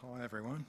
Hi everyone.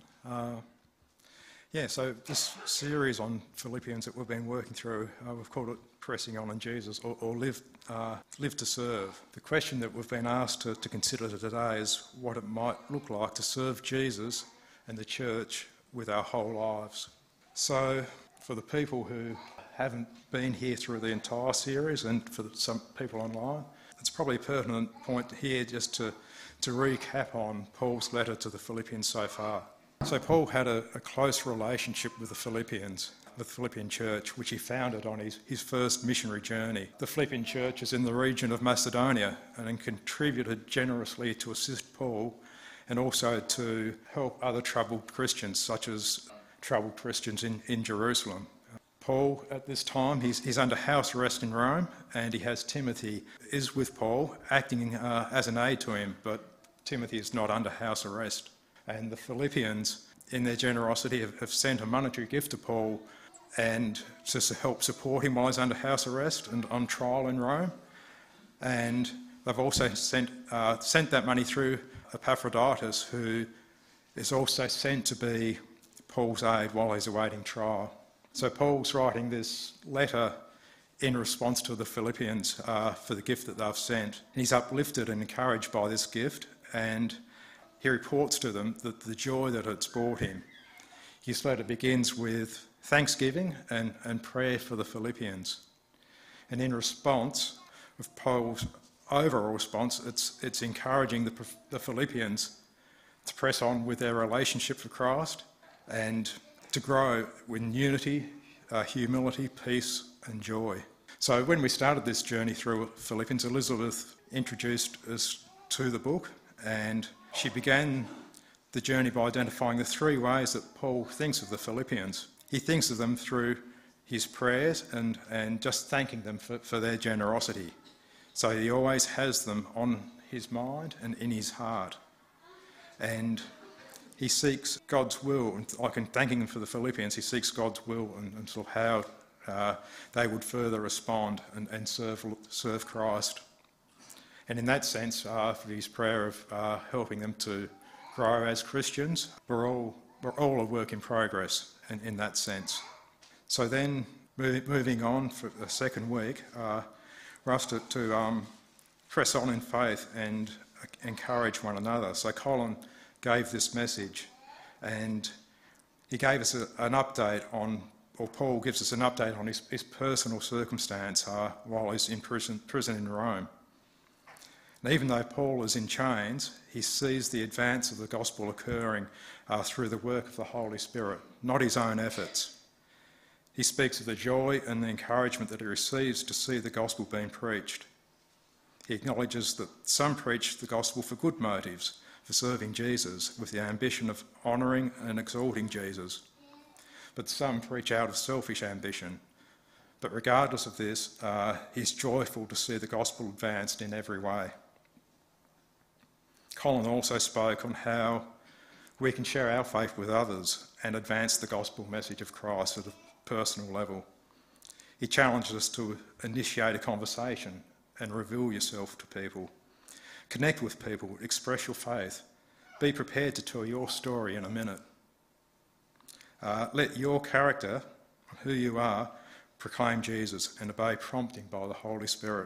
So this series on Philippians that we've been working through, we've called it Pressing On in Jesus, or live to Serve. The question that we've been asked to consider today is what it might look like to serve Jesus and the church with our whole lives. So for the people who haven't been here through the entire series, and for some people online, it's probably a pertinent point here just to recap on Paul's letter to the Philippians so far. So Paul had a close relationship with the Philippians, the Philippian church, which he founded on his first missionary journey. The Philippian church is in the region of Macedonia and contributed generously to assist Paul and also to help other troubled Christians, such as troubled Christians in Jerusalem. Paul, at this time, he's under house arrest in Rome, and he has Timothy is with Paul, acting as an aide to him, but Timothy is not under house arrest. And the Philippians, in their generosity, have sent a monetary gift to Paul and just to help support him while he's under house arrest and on trial in Rome. And they've also sent that money through Epaphroditus, who is also sent to be Paul's aide while he's awaiting trial. So Paul's writing this letter in response to the Philippians for the gift that they've sent. And he's uplifted and encouraged by this gift, and he reports to them that the joy that it's brought him. His letter begins with thanksgiving and prayer for the Philippians. And in response, of Paul's overall response, it's encouraging the Philippians to press on with their relationship for Christ and to grow in unity, humility, peace and joy. So when we started this journey through Philippians, Elizabeth introduced us to the book, and she began the journey by identifying the three ways that Paul thinks of the Philippians. He thinks of them through his prayers and just thanking them for their generosity. So he always has them on his mind and in his heart. And he seeks God's will, and like in thanking them for the Philippians, he seeks God's will and sort of how they would further respond and serve Christ. And in that sense, for his prayer of helping them to grow as Christians, we're all a work in progress in that sense. So then, moving on for the second week, we're asked to press on in faith and encourage one another. So Colin gave this message, and he gave us an update on, or Paul gives us an update on his personal circumstance while he's in prison in Rome. And even though Paul is in chains, he sees the advance of the gospel occurring through the work of the Holy Spirit, not his own efforts. He speaks of the joy and the encouragement that he receives to see the gospel being preached. He acknowledges that some preach the gospel for good motives, for serving Jesus, with the ambition of honouring and exalting Jesus. But some preach out of selfish ambition. But regardless of this, he's joyful to see the gospel advanced in every way. Colin also spoke on how we can share our faith with others and advance the gospel message of Christ at a personal level. He challenges us to initiate a conversation and reveal yourself to people. Connect with people, express your faith. Be prepared to tell your story in a minute. Let your character, who you are, proclaim Jesus and obey prompting by the Holy Spirit.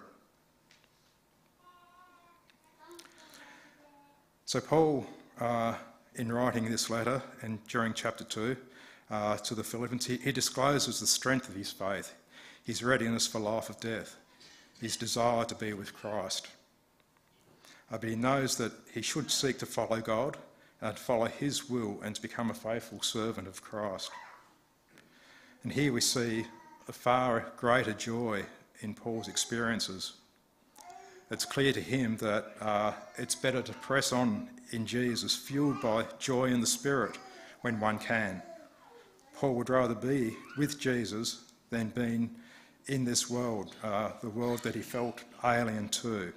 So Paul, in writing this letter and during chapter 2 to the Philippians, he discloses the strength of his faith, his readiness for life or death, his desire to be with Christ. But he knows that he should seek to follow God and follow his will and to become a faithful servant of Christ. And here we see a far greater joy in Paul's experiences. It's clear to him that it's better to press on in Jesus, fueled by joy in the Spirit when one can. Paul would rather be with Jesus than being in this world, the world that he felt alien to.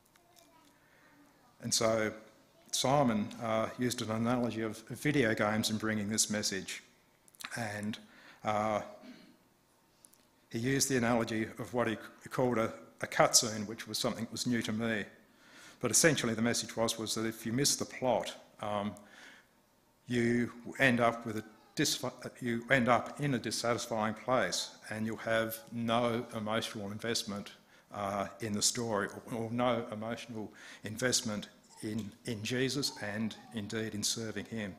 And so Simon used an analogy of video games in bringing this message. And he used the analogy of what he called a cutscene, which was something that was new to me. But essentially the message was that if you miss the plot, you end up in a dissatisfying place, and you'll have no emotional investment in the story, or no emotional investment in Jesus and indeed in serving him.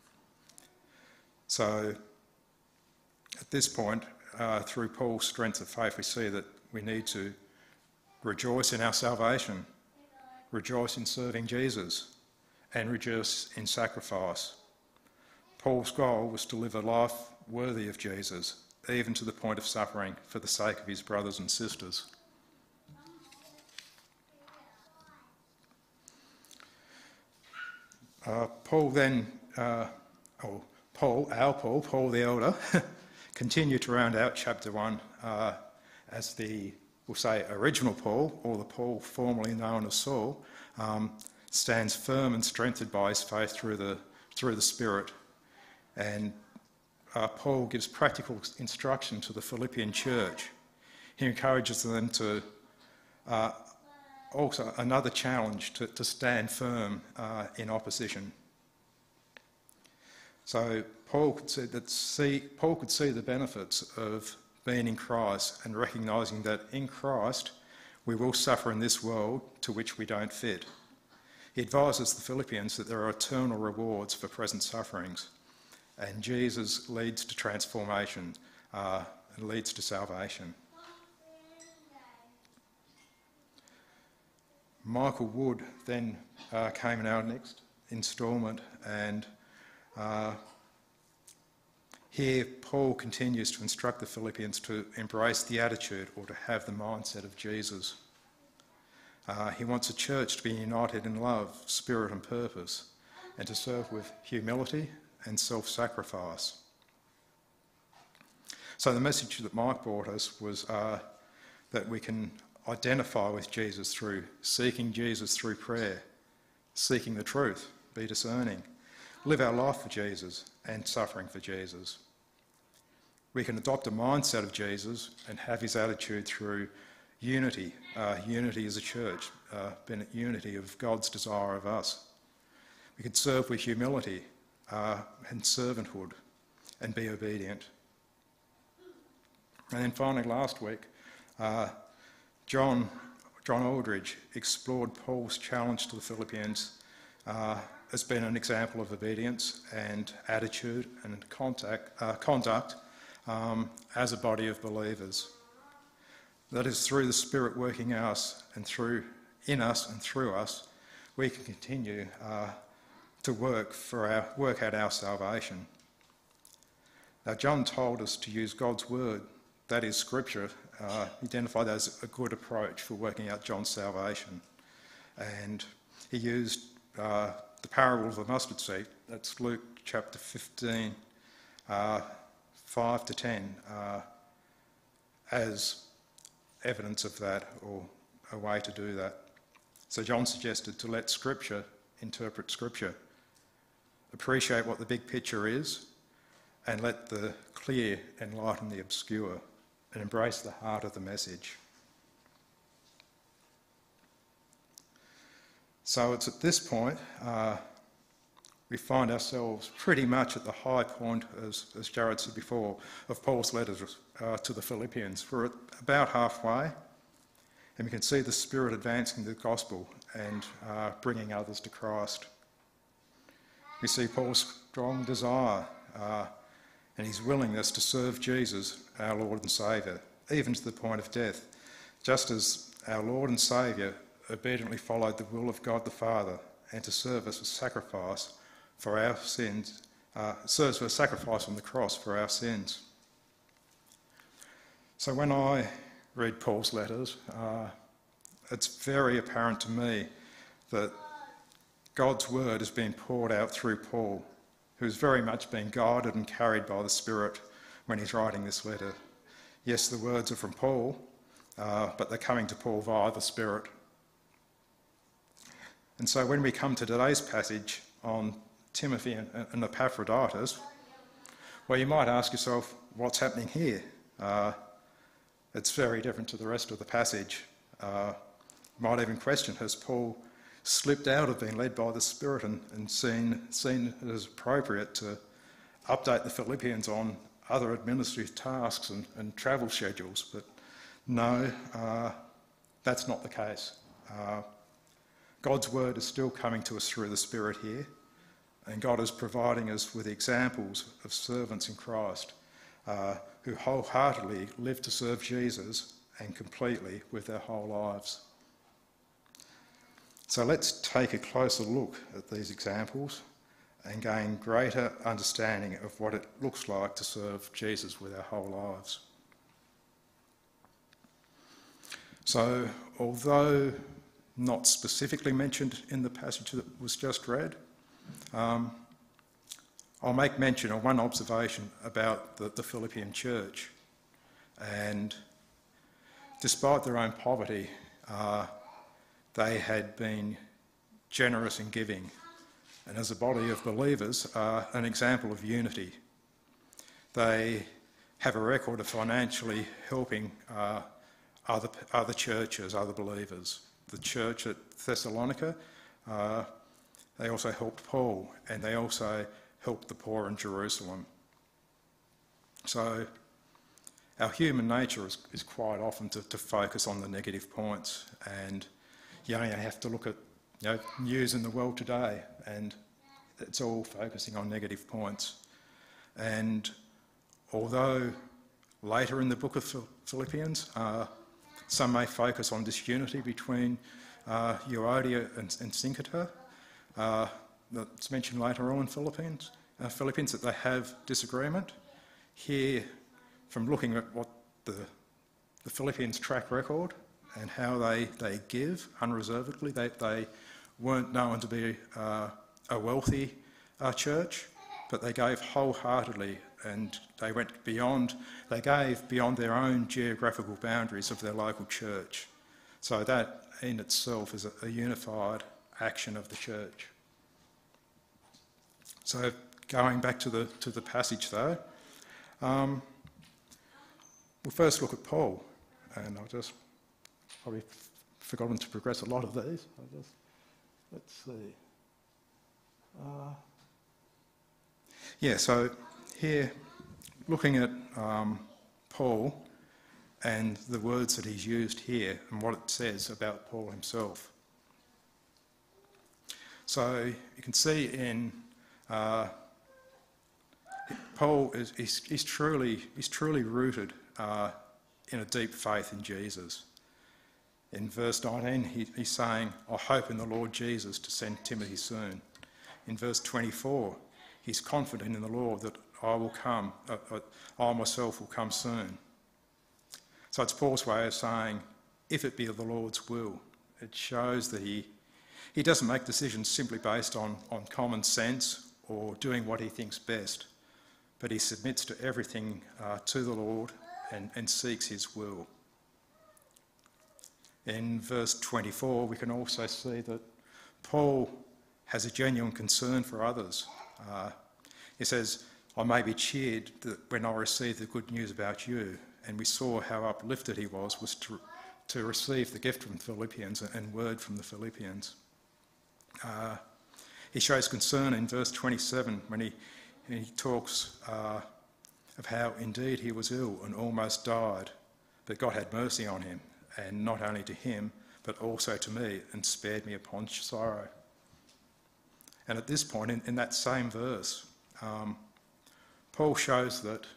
So at this point, through Paul's strength of faith, we see that we need to rejoice in our salvation, rejoice in serving Jesus, and rejoice in sacrifice. Paul's goal was to live a life worthy of Jesus, even to the point of suffering for the sake of his brothers and sisters. Paul the elder, continued to round out chapter 1 as the, we'll say, original Paul, or the Paul formerly known as Saul, stands firm and strengthened by his faith through the Spirit. And Paul gives practical instruction to the Philippian church. He encourages them to also another challenge to stand firm in opposition. So Paul could see the benefits of being in Christ and recognising that in Christ we will suffer in this world to which we don't fit. He advises the Philippians that there are eternal rewards for present sufferings, and Jesus leads to transformation and leads to salvation. Michael Wood then came in our next instalment, and here Paul continues to instruct the Philippians to embrace the attitude, or to have the mindset of Jesus. He wants a church to be united in love, spirit and purpose, and to serve with humility and self-sacrifice. So the message that Mike brought us was that we can identify with Jesus through seeking Jesus through prayer, seeking the truth, be discerning, live our life for Jesus and suffering for Jesus. We can adopt a mindset of Jesus and have his attitude through unity, unity as a church, unity of God's desire of us. We could serve with humility and servanthood and be obedient. And then finally, last week, John Aldridge explored Paul's challenge to the Philippians as being an example of obedience and attitude and conduct as a body of believers. That is, through the Spirit working in us and through us, we can continue to work out our salvation. Now, John told us to use God's word, that is Scripture, identified as a good approach for working out John's salvation. And he used the parable of the mustard seed, that's Luke chapter 15, 5 to 10, as evidence of that, or a way to do that. So John suggested to let Scripture interpret Scripture, appreciate what the big picture is, and let the clear enlighten the obscure, and embrace the heart of the message. So it's at this point we find ourselves pretty much at the high point, as Jared said before, of Paul's letters to the Philippians. We're about halfway, and we can see the Spirit advancing the gospel and bringing others to Christ. We see Paul's strong desire and his willingness to serve Jesus, our Lord and Saviour, even to the point of death, just as our Lord and Saviour obediently followed the will of God the Father, and to serve as a sacrifice for our sins, serves as a sacrifice on the cross for our sins. So when I read Paul's letters, it's very apparent to me that God's word is being poured out through Paul, who's very much being guided and carried by the Spirit when he's writing this letter. Yes, the words are from Paul, but they're coming to Paul via the Spirit. And so when we come to today's passage on Timothy and Epaphroditus, well, you might ask yourself, what's happening here? It's very different to the rest of the passage. You might even question, has Paul slipped out of being led by the Spirit and seen it as appropriate to update the Philippians on other administrative tasks and travel schedules. But no, that's not the case. God's word is still coming to us through the Spirit here, and God is providing us with examples of servants in Christ who wholeheartedly live to serve Jesus and completely with their whole lives. So let's take a closer look at these examples and gain greater understanding of what it looks like to serve Jesus with our whole lives. So, although not specifically mentioned in the passage that was just read, I'll make mention of one observation about the Philippian church. And despite their own poverty, they had been generous in giving, and as a body of believers are an example of unity. They have a record of financially helping other churches, other believers. The church at Thessalonica, they also helped Paul, and they also helped the poor in Jerusalem. So our human nature is quite often to focus on the negative points, and you only have to look at news in the world today, and it's all focusing on negative points. And although later in the book of Philippians, some may focus on disunity between Euodia and Syntyche, that's mentioned later on in Philippians that they have disagreement. Here, from looking at what the Philippians' track record and how they give unreservedly, they weren't known to be a wealthy church, but they gave wholeheartedly, and they gave beyond their own geographical boundaries of their local church. So that in itself is a unified action of the church. So going back to the passage though, we'll first look at Paul, and I'll just probably forgotten to progress a lot of these. Let's see. So here, looking at Paul and the words that he's used here and what it says about Paul himself. So you can see in Paul he's truly rooted in a deep faith in Jesus. In verse 19, he's saying, "I hope in the Lord Jesus to send Timothy soon." In verse 24, he's confident in the Lord that I myself will come soon. So it's Paul's way of saying, if it be of the Lord's will. It shows that he doesn't make decisions simply based on common sense or doing what he thinks best, but he submits to everything to the Lord and seeks his will. In verse 24, we can also see that Paul has a genuine concern for others. He says, "I may be cheered that when I received the good news about you," and we saw how uplifted he was to receive the gift from the Philippians and word from the Philippians. He shows concern in verse 27 when he talks of how indeed he was ill and almost died, but God had mercy on him, and not only to him, but also to me, and spared me upon sorrow. And at this point, in that same verse, Paul shows that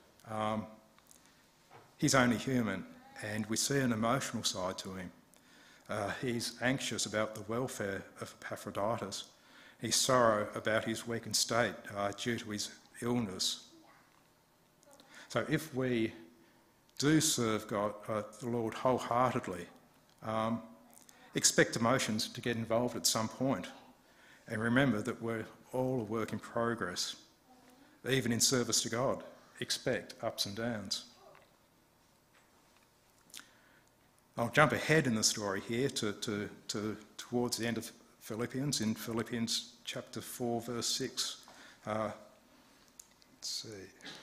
he's only human, and we see an emotional side to him. He's anxious about the welfare of Epaphroditus. He's sorrow about his weakened state due to his illness. So if we do serve God, the Lord wholeheartedly, expect emotions to get involved at some point. And remember that we're all a work in progress. Even in service to God, expect ups and downs. I'll jump ahead in the story here towards the end of Philippians, in Philippians chapter 4, verse 6. Let's see.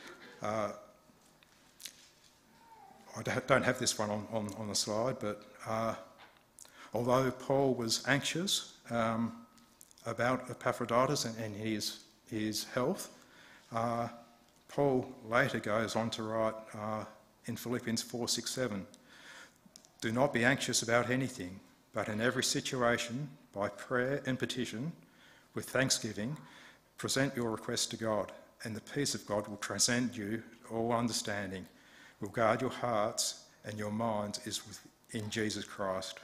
I don't have this one on the slide, but although Paul was anxious about Epaphroditus and his health, Paul later goes on to write in Philippians 4:6-7, "Do not be anxious about anything, but in every situation, by prayer and petition, with thanksgiving, present your requests to God, and the peace of God will transcend you all understanding, will guard your hearts and your minds in Jesus Christ."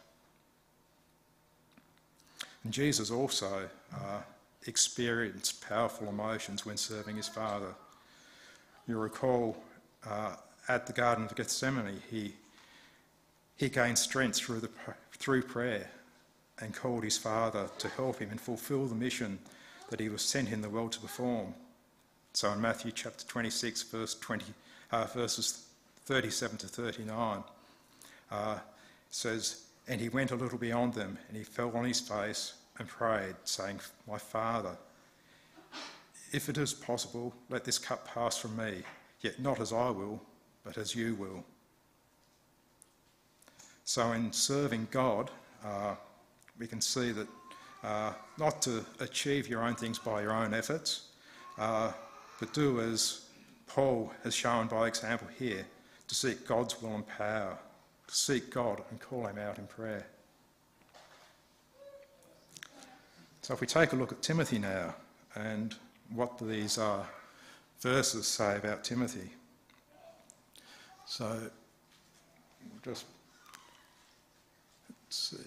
And Jesus also experienced powerful emotions when serving his Father. You recall at the Garden of Gethsemane, he gained strength through prayer and called his Father to help him and fulfil the mission that he was sent in the world to perform. So in Matthew chapter 26, verses 37 to 39, says, "And he went a little beyond them, and he fell on his face and prayed, saying, 'My Father, if it is possible, let this cup pass from me, yet not as I will, but as you will.'" So in serving God, we can see that not to achieve your own things by your own efforts, but do as Paul has shown by example here, to seek God's will and power, to seek God and call him out in prayer. So if we take a look at Timothy now, and what these verses say about Timothy. So, let's see.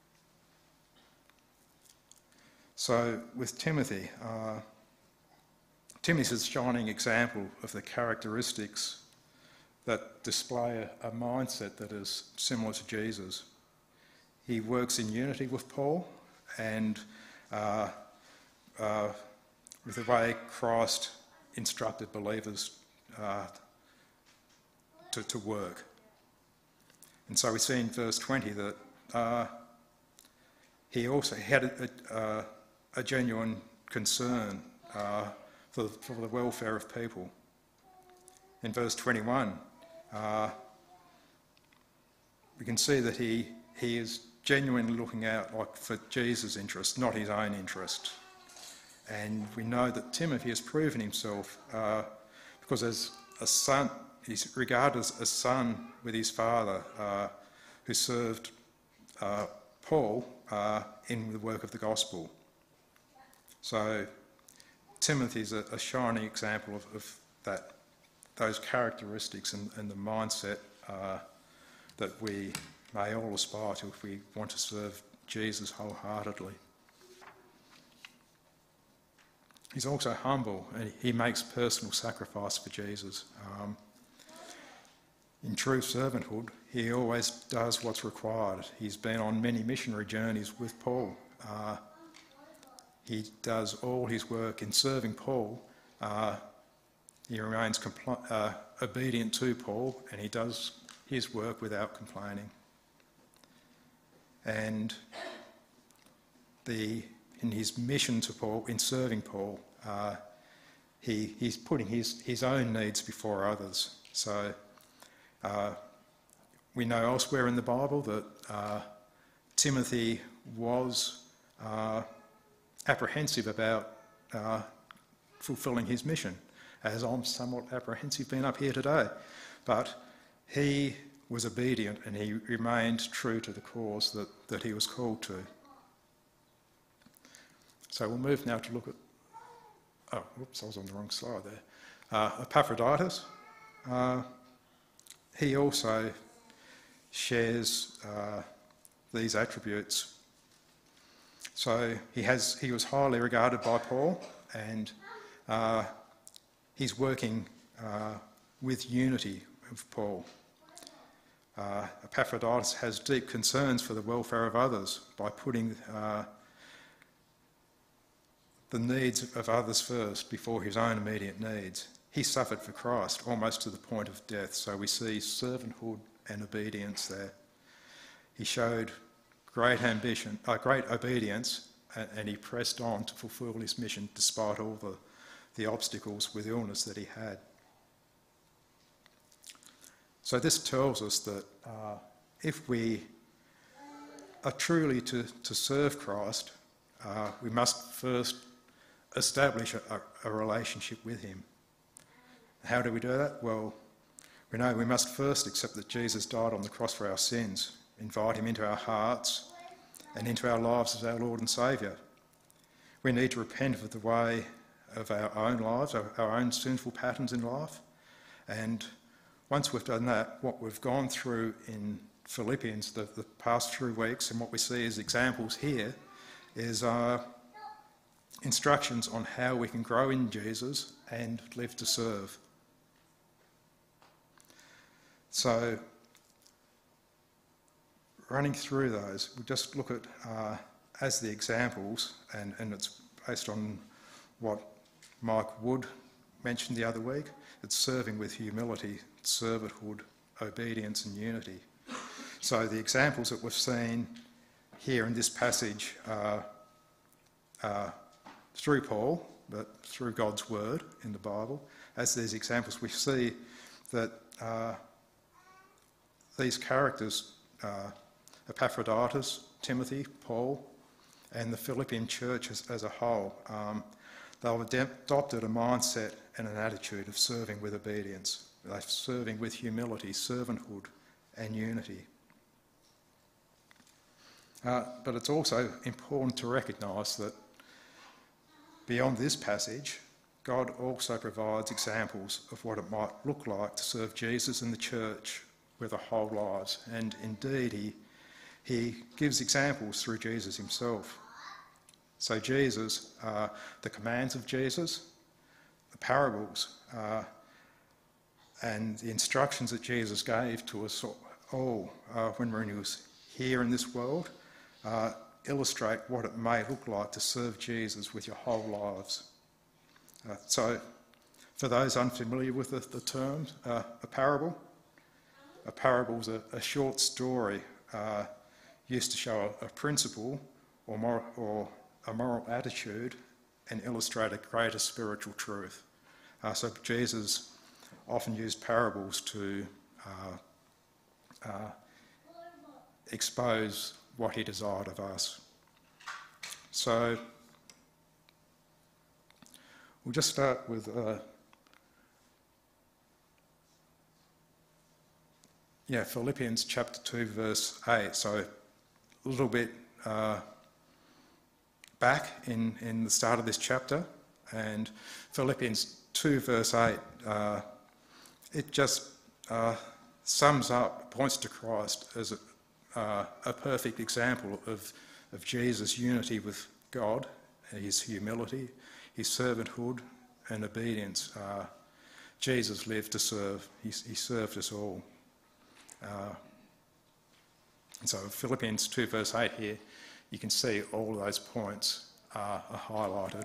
So with Timothy, Timothy's a shining example of the characteristics that display a mindset that is similar to Jesus. He works in unity with Paul and with the way Christ instructed believers to work. And so we see in verse 20 that he also had a genuine concern for the welfare of people. In verse 21, we can see that he is genuinely looking out for Jesus' interest, not his own interest. And we know that Timothy has proven himself because as a son, he's regarded as a son with his father who served Paul in the work of the gospel. So Timothy's a shining example of those characteristics and the mindset that we may all aspire to if we want to serve Jesus wholeheartedly. He's also humble, and he makes personal sacrifice for Jesus. In true servanthood, he always does what's required. He's been on many missionary journeys with Paul. He does all his work in serving Paul. He remains obedient to Paul, and he does his work without complaining. And in his mission to Paul, in serving Paul, he's putting his own needs before others. So we know elsewhere in the Bible that Timothy was apprehensive about fulfilling his mission, as I'm somewhat apprehensive being up here today. But he was obedient and he remained true to the cause that he was called to. So we'll move now to look at... Oh, whoops, I was on the wrong slide there. Epaphroditus. He also shares these attributes. So he was highly regarded by Paul, and he's working with unity with Paul. Epaphroditus has deep concerns for the welfare of others by putting the needs of others first before his own immediate needs. He suffered for Christ almost to the point of death, so we see servanthood and obedience there. He showed great obedience, and he pressed on to fulfil his mission despite all the obstacles with illness that he had. So this tells us that if we are truly to serve Christ, we must first establish a relationship with him. How do we do that? Well, we know we must first accept that Jesus died on the cross for our sins, invite him into our hearts and into our lives as our Lord and Saviour. We need to repent of the way of our own lives, our own sinful patterns in life. And once we've done that, what we've gone through in Philippians the past 3 weeks, and what we see as examples here, is instructions on how we can grow in Jesus and live to serve. So, running through those, we'll just look at as the examples, and it's based on what Mike Wood mentioned the other week. It's serving with humility, servanthood, obedience and unity. So the examples that we've seen here in this passage are through Paul, but through God's word in the Bible. As these examples, we see that these characters, Epaphroditus, Timothy, Paul, and the Philippian church as a whole, they've adopted a mindset and an attitude of serving with obedience. They're serving with humility, servanthood and unity. But it's also important to recognise that beyond this passage, God also provides examples of what it might look like to serve Jesus and the church with our whole lives. And indeed, he gives examples through Jesus himself. So Jesus, the commands of Jesus, the parables, and the instructions that Jesus gave to us all when he was here in this world, illustrate what it may look like to serve Jesus with your whole lives. So, for those unfamiliar with the term, a parable is a short story used to show a principle or a moral attitude and illustrate a greater spiritual truth. So Jesus often used parables to expose what he desired of us. So we'll just start with Philippians chapter 2 verse 8. So a little bit back in the start of this chapter, and Philippians 2 verse 8, it just sums up, points to Christ as a perfect example of Jesus' unity with God, his humility, his servanthood and obedience. Jesus lived to serve. He served us all. And so Philippians 2 verse 8 here, you can see all of those points are highlighted.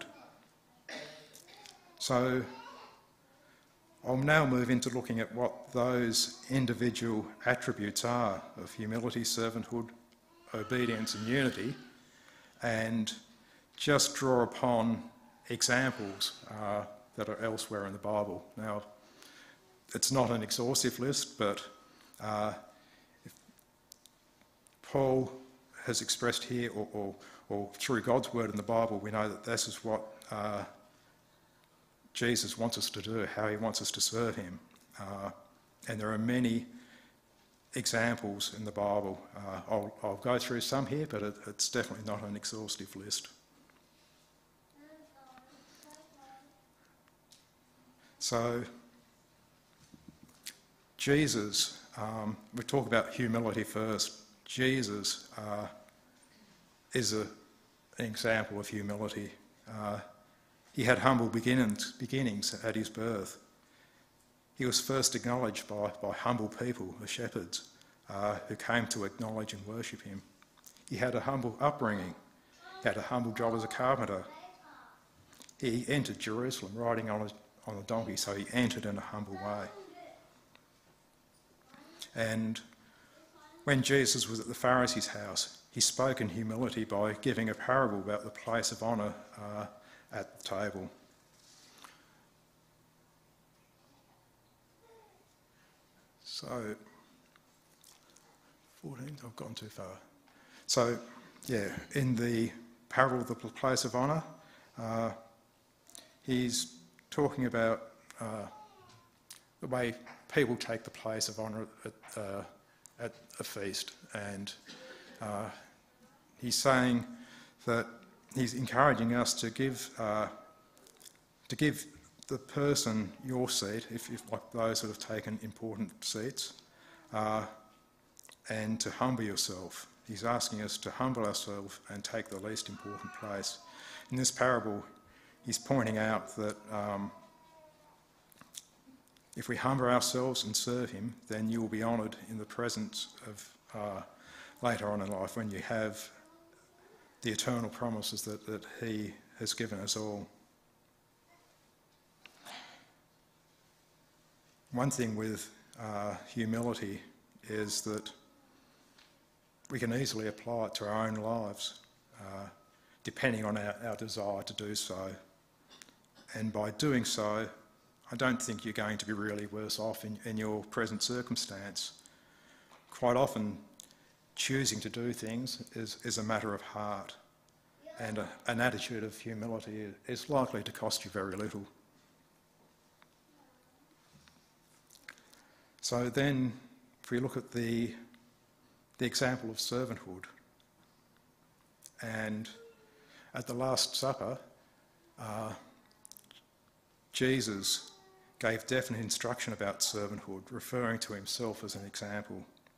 So I'll now move into looking at what those individual attributes are of humility, servanthood, obedience and unity, and just draw upon examples that are elsewhere in the Bible. Now, it's not an exhaustive list, but Paul has expressed here, or through God's word in the Bible, we know that this is what Jesus wants us to do, how he wants us to serve him. And there are many examples in the Bible. I'll go through some here, but it's definitely not an exhaustive list. So, Jesus, we talk about humility first. Jesus is an example of humility. He had humble beginnings at his birth. He was first acknowledged by humble people, the shepherds, who came to acknowledge and worship him. He had a humble upbringing. He had a humble job as a carpenter. He entered Jerusalem riding on a donkey, so he entered in a humble way. And when Jesus was at the Pharisees' house, he spoke in humility by giving a parable about the place of honour at the table. So, 14, I've gone too far. So, in the parable of the place of honour, he's talking about the way people take the place of honour at a feast, and he's saying that he's encouraging us to give the person your seat, if like those that have taken important seats, and to humble yourself. He's asking us to humble ourselves and take the least important place. In this parable, he's pointing out that if we humble ourselves and serve him, then you will be honoured in the presence of later on in life, when you have the eternal promises that he has given us all. One thing with humility is that we can easily apply it to our own lives, depending on our desire to do so. And by doing so, I don't think you're going to be really worse off in your present circumstance. Quite often, choosing to do things is a matter of heart, and an attitude of humility is likely to cost you very little. So then, if we look at the example of servanthood, and at the Last Supper, Jesus gave definite instruction about servanthood, referring to himself as an example.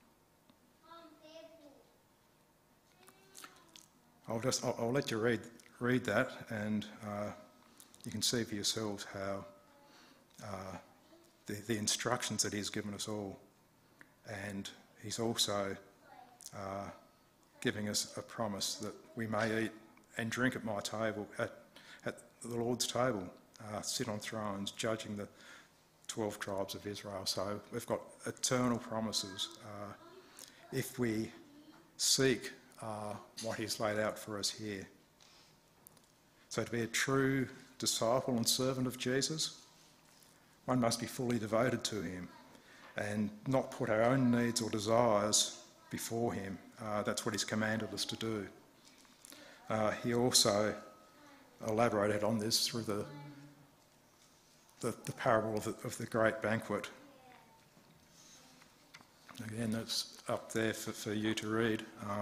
I'll let you read that, and you can see for yourselves how the instructions that he's given us all, and he's also giving us a promise that we may eat and drink at my table, at the Lord's table, sit on thrones, judging the 12 tribes of Israel. So we've got eternal promises if we seek what he's laid out for us here. So to be a true disciple and servant of Jesus, one must be fully devoted to him and not put our own needs or desires before him. That's what he's commanded us to do. He also elaborated on this through the parable of the great banquet. Again, that's up there for you to read.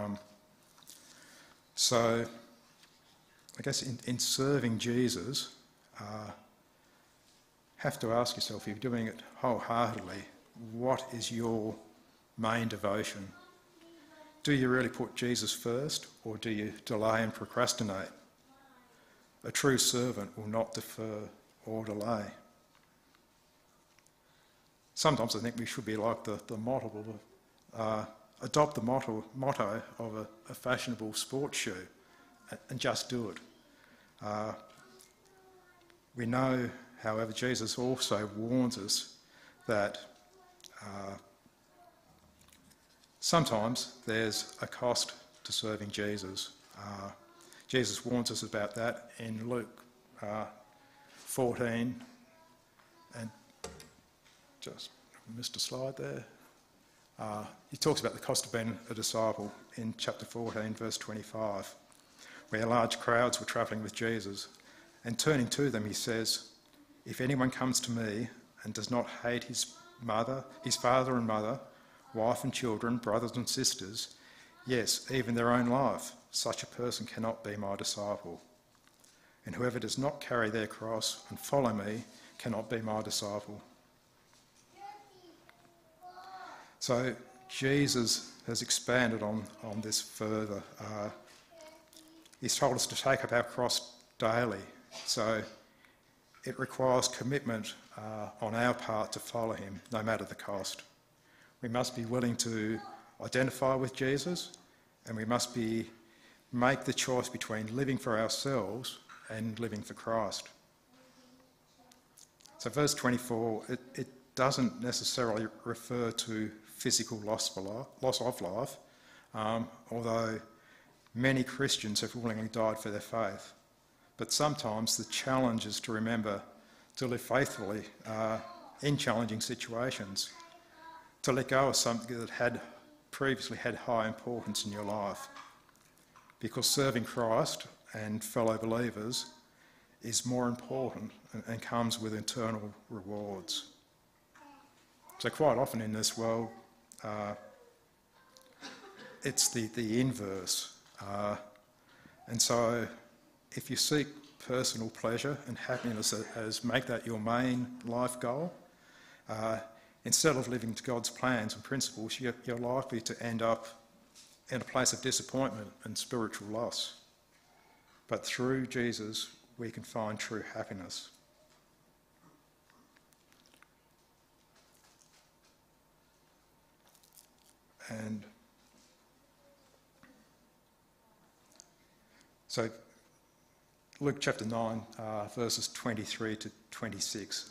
So I guess in serving Jesus, have to ask yourself, if you're doing it wholeheartedly, what is your main devotion? Do you really put Jesus first, or do you delay and procrastinate? A true servant will not defer or delay. Sometimes I think we should be like the motto, adopt the motto of a fashionable sports shoe and just do it. We know, however, Jesus also warns us that sometimes there's a cost to serving Jesus. Jesus warns us about that in Luke 14, and just missed a slide there. He talks about the cost of being a disciple in chapter 14, verse 25, where large crowds were travelling with Jesus, and turning to them he says, "If anyone comes to me and does not hate his father and mother, wife and children, brothers and sisters, yes, even their own life, such a person cannot be my disciple. And whoever does not carry their cross and follow me cannot be my disciple." So Jesus has expanded on this further. He's told us to take up our cross daily. So it requires commitment on our part to follow him, no matter the cost. We must be willing to identify with Jesus, and we must make the choice between living for ourselves and living for Christ. So verse 24, it doesn't necessarily refer to physical loss of life, although many Christians have willingly died for their faith. But sometimes the challenge is to remember to live faithfully in challenging situations, to let go of something that had previously had high importance in your life. Because serving Christ and fellow believers is more important and comes with eternal rewards. So quite often in this world, it's the inverse. And so if you seek personal pleasure and happiness as make that your main life goal, instead of living to God's plans and principles, you're likely to end up in a place of disappointment and spiritual loss. But through Jesus, we can find true happiness. And so Luke chapter 9, verses 23 to 26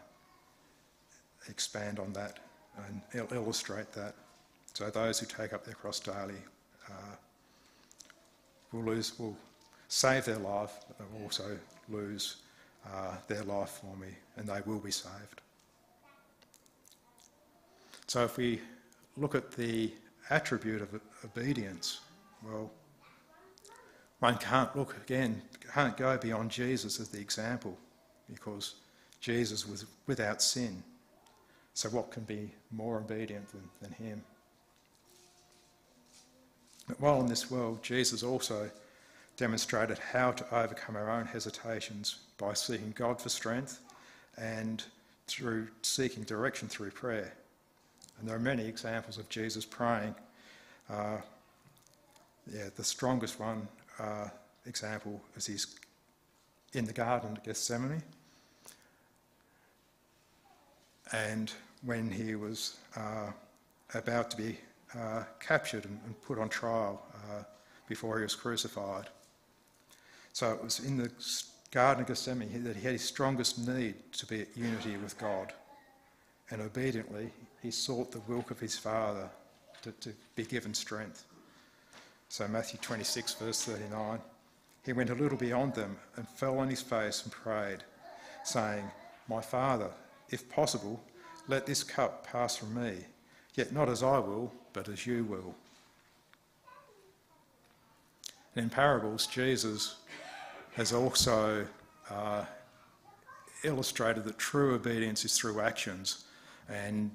expand on that and illustrate that. So those who take up their cross daily will save their life, but will also lose their life for me, and they will be saved. So if we look at the attribute of obedience, well, one can't go beyond Jesus as the example, because Jesus was without sin. So what can be more obedient than him? But while in this world, Jesus also demonstrated how to overcome our own hesitations by seeking God for strength and through seeking direction through prayer. And there are many examples of Jesus praying. The strongest one example is he's in the Garden of Gethsemane, and when he was about to be captured and put on trial before he was crucified. So it was in the Garden of Gethsemane that he had his strongest need to be at unity with God, and obediently he sought the will of his Father to be given strength. So Matthew 26 verse 39, he went a little beyond them and fell on his face and prayed, saying, "My Father, if possible, let this cup pass from me, yet not as I will, but as you will." And in parables, Jesus has also illustrated that true obedience is through actions, and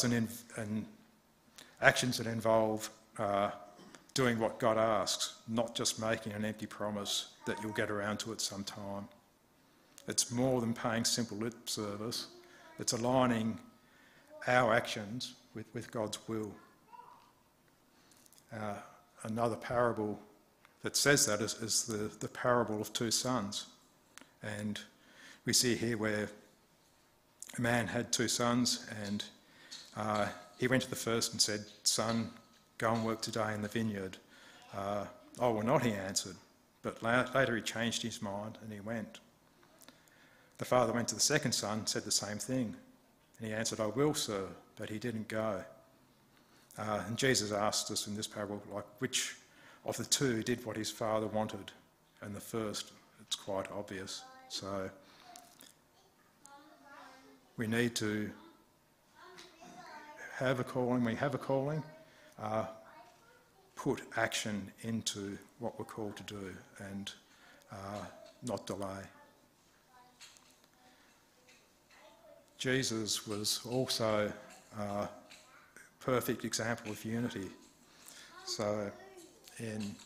actions that involve doing what God asks, not just making an empty promise that you'll get around to it sometime. It's more than paying simple lip service. It's aligning our actions with God's will. Another parable that says that is the parable of two sons. And we see here where a man had two sons, and he went to the first and said, "Son, go and work today in the vineyard." "I will not," he answered. But later he changed his mind and he went. The father went to the second son and said the same thing. And he answered, "I will, sir," but he didn't go. And Jesus asked us in this parable, which of the two did what his father wanted? And the first, it's quite obvious. So we need to have a calling. When we have a calling, put action into what we're called to do and not delay. Jesus was also a perfect example of unity. So in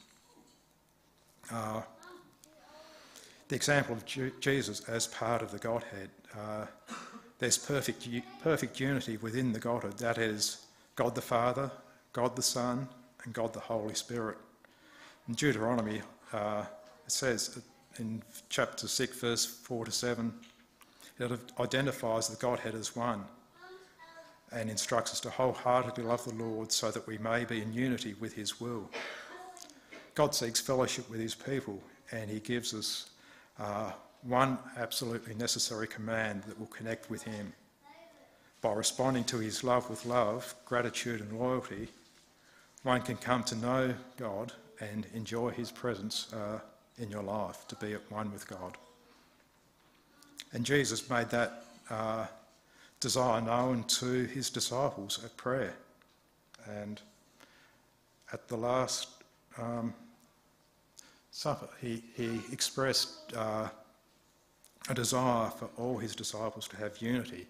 the example of Jesus as part of the Godhead, there's perfect unity within the Godhead. That is God the Father, God the Son, and God the Holy Spirit. In Deuteronomy, it says in chapter 6, verse 4 to 7, it identifies the Godhead as one and instructs us to wholeheartedly love the Lord so that we may be in unity with his will. God seeks fellowship with his people, and he gives us one absolutely necessary command that will connect with him. By responding to his love with love, gratitude and loyalty, one can come to know God and enjoy his presence in your life, to be at one with God. And Jesus made that desire known to his disciples at prayer. And at the last Supper, he expressed a desire for all his disciples to have unity.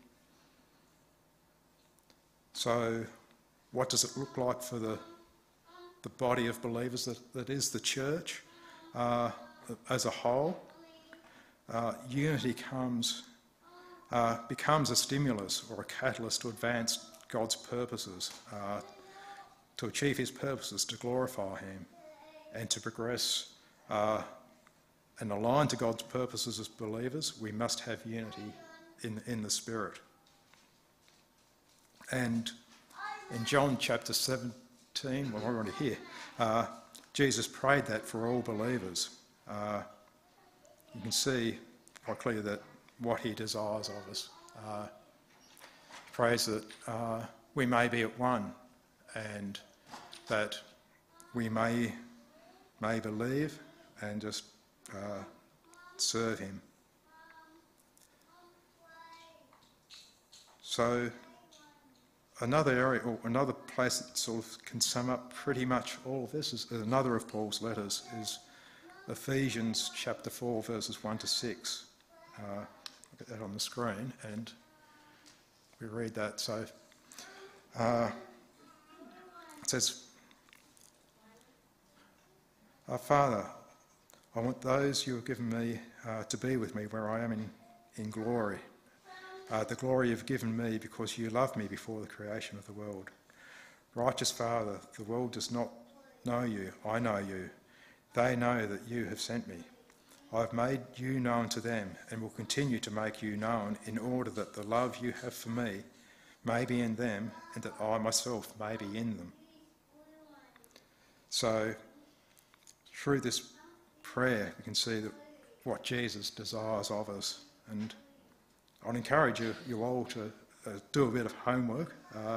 So what does it look like for the body of believers that is the church as a whole? Unity becomes a stimulus or a catalyst to advance God's purposes, to achieve his purposes, to glorify him, and to progress and align to God's purposes as believers. We must have unity in the Spirit. And in John chapter 17, well, we're already here, Jesus prayed that for all believers. You can see quite clearly that what he desires of us. He prays that we may be at one, and that we may believe and just serve him. So another area, or another place that sort of can sum up pretty much all of this, is another of Paul's letters, is Ephesians chapter 4, verses 1 to 6. I'll get that on the screen, and we read that. So it says, "Our Father, I want those you have given me to be with me where I am in glory. The glory you've given me because you loved me before the creation of the world. Righteous Father, the world does not know you. I know you. They know that you have sent me. I have made you known to them and will continue to make you known in order that the love you have for me may be in them and that I myself may be in them." So through this prayer we can see that what Jesus desires of us, and I'd encourage you all to do a bit of homework.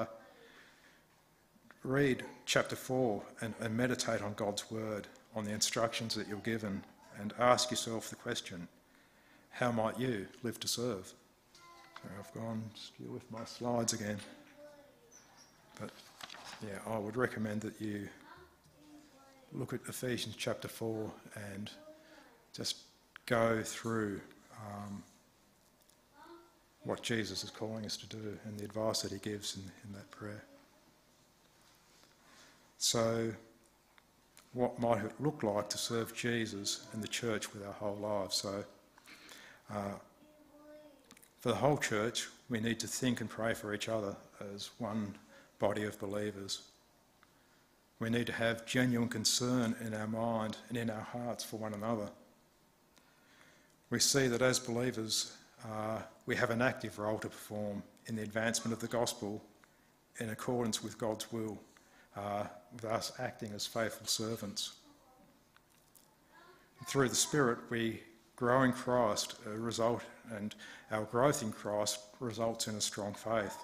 Read chapter 4 and meditate on God's word, on the instructions that you're given, and ask yourself the question, how might you live to serve? So I've gone still with my slides again. But yeah, I would recommend that you look at Ephesians chapter 4 and just go through what Jesus is calling us to do and the advice that he gives in that prayer. So what might it look like to serve Jesus and the church with our whole lives? So for the whole church, we need to think and pray for each other as one body of believers. We need to have genuine concern in our mind and in our hearts for one another. We see that as believers, we have an active role to perform in the advancement of the gospel in accordance with God's will, with us acting as faithful servants. And through the Spirit, we grow in Christ, and our growth in Christ results in a strong faith.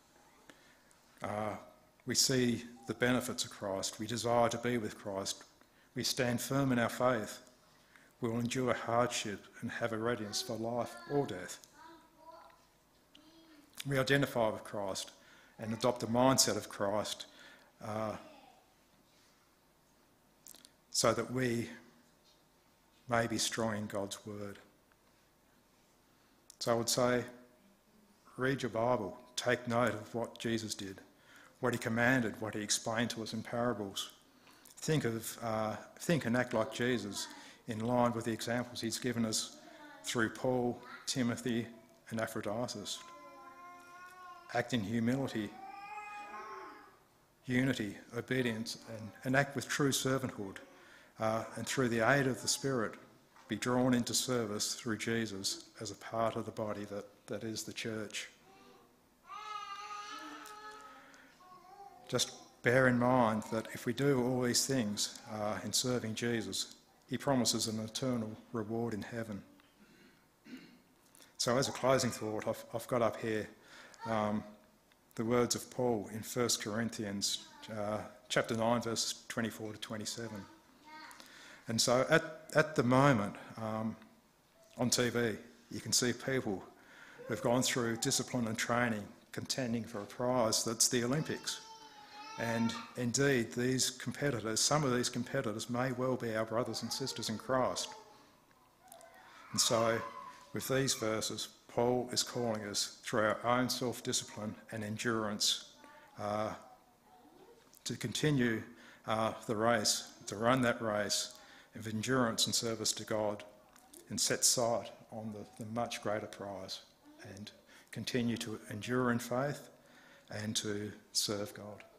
We see the benefits of Christ. We desire to be with Christ. We stand firm in our faith. We will endure hardship and have a readiness for life or death. We identify with Christ and adopt a mindset of Christ so that we may be strong in God's word. So I would say, read your Bible, take note of what Jesus did, what he commanded, what he explained to us in parables. Think and act like Jesus, in line with the examples he's given us through Paul, Timothy, and Epaphroditus. Act in humility, unity, obedience, and act with true servanthood. And through the aid of the Spirit, be drawn into service through Jesus as a part of the body that is the church. Just bear in mind that if we do all these things in serving Jesus, he promises an eternal reward in heaven. So as a closing thought, I've got up here the words of Paul in 1 Corinthians chapter 9, verses 24 to 27. And so at the moment, on TV, you can see people who've gone through discipline and training, contending for a prize that's the Olympics. And indeed, these competitors, some of these competitors may well be our brothers and sisters in Christ. And so, with these verses, Paul is calling us through our own self-discipline and endurance to continue the race, to run that race of endurance and service to God, and set sight on the much greater prize, and continue to endure in faith and to serve God.